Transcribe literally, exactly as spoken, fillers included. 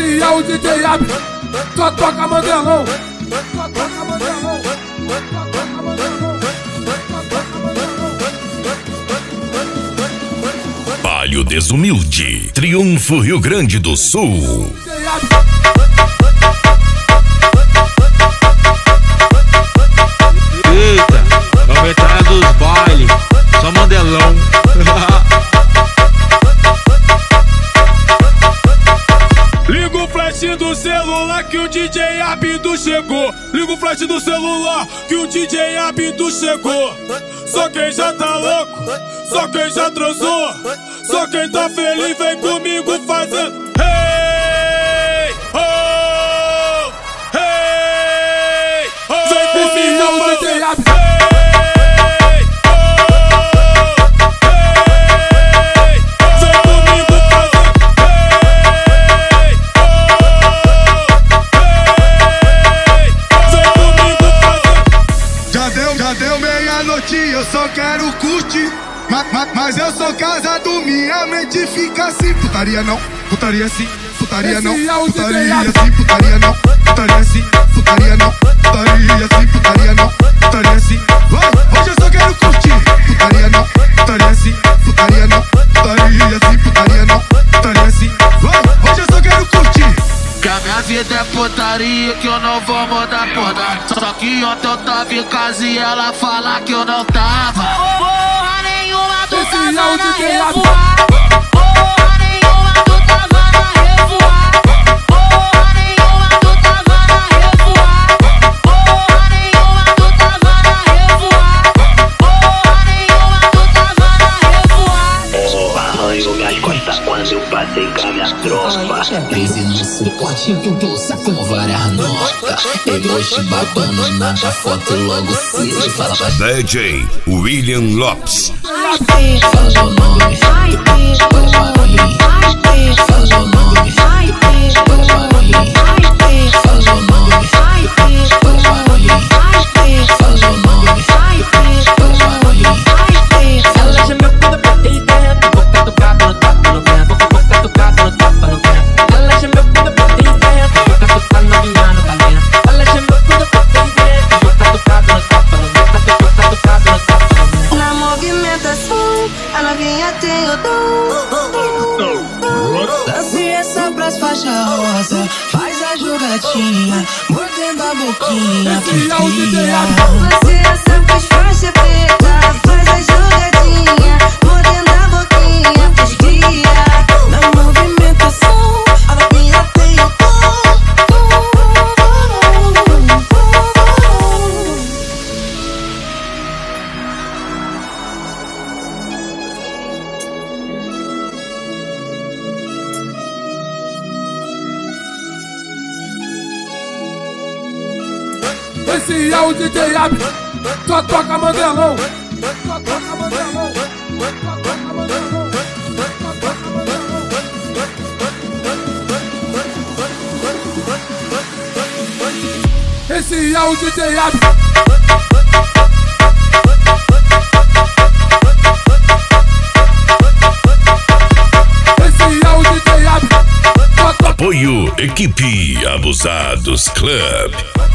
Esse é o D J Ab, só toca Mandelão. Só toca Mandelão. Só toca Mandelão. Palio Desumilde, Triunfo Rio Grande do Sul. Eita, é o metralha dos bailes, só Mandelão. Liga o flash do celular que o D J Abdu chegou. Liga o flash do celular que o D J Abdu chegou. Só quem já tá louco, só quem já transou, só quem tá feliz vem comigo fazendo hey, oh, hey, oh. Vem comigo fazendo eu só quero curtir, ma, ma, mas eu sou casado, minha mente fica assim. Putaria não, putaria sim, putaria não, putaria sim, putaria não, putaria sim, putaria não, putaria sim, putaria não, putaria sim. Hoje eu só quero curtir, putaria não, putaria sim, putaria não, putaria sim, putaria não, putaria sim. Hoje eu só quero curtir. Que a minha vida é putaria, que eu não vou mudar por nada. Só que ontem eu tava em casa e ela fala que eu não tava. Porra nenhuma, tu tava na revoar. Porra nenhuma, tu tava na revoar. Porra nenhuma, tu tava na revoar. Porra nenhuma, tu tava na revoar. Porra nenhuma, tu tava na revoar. O arranjo minhas costas quando eu passei com a minha tropa. Crise no suporte, eu tô sacando várias notas. Emoji babando na foto, logo se fala. D J William Lopes. Fala meu nome, vai para mim. Fala meu nome, vai para mim. Fala meu nome, vai para mim. Fala meu nome, vai para mim. Ela já me acuda pra ter ideia. Boca do cabo no tapa no pé. Boca do cabo no tapa no pé. Ela já me acuda pra ter ideia. Boca do cabo novinha no caminho. Ela já me acuda pra ter ideia. Boca do cabo no tapa no pé. Boca do cabo no tapa no pé. Na movimentação, a novinha tem o dom. Dance essa pras faixa rosa. Faz a jogatinha, mordendo a boquinha. Dance essa pras faixa preta. Faz a jogatinha, mordendo a boquinha. Fresquinha. Na movimentação, a novinha tem o dom. Esse é o D J Ab, só toca Mandelão. Só toca Mandelão. Só toca Mandelão. Só toca Mandelão. Esse é o D J Ab. Esse é o D J Ab. Apoio Equipe Abusados Club.